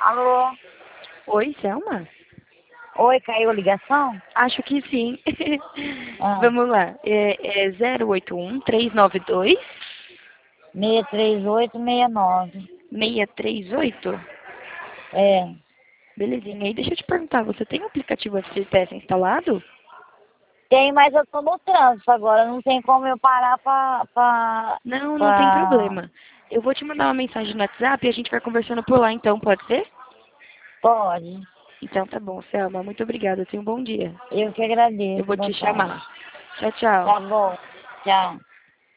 Alô? Oi, Selma? Oi, caiu a ligação? Acho que sim. Ah, Vamos lá. É 081-392-638? 63869. É. Belezinha. E deixa eu te perguntar, você tem o aplicativo FCPS instalado? Tem, mas eu tô no trânsito agora. Não tem como eu parar Não, não tem pra... problema. Eu vou te mandar uma mensagem no WhatsApp e a gente vai conversando por lá então, pode ser? Pode. Então tá bom, Selma. Muito obrigada. Tenha um bom dia. Eu que Eu agradeço. vou Boa te tarde. chamar. Tchau, tchau. Tá bom. Tchau.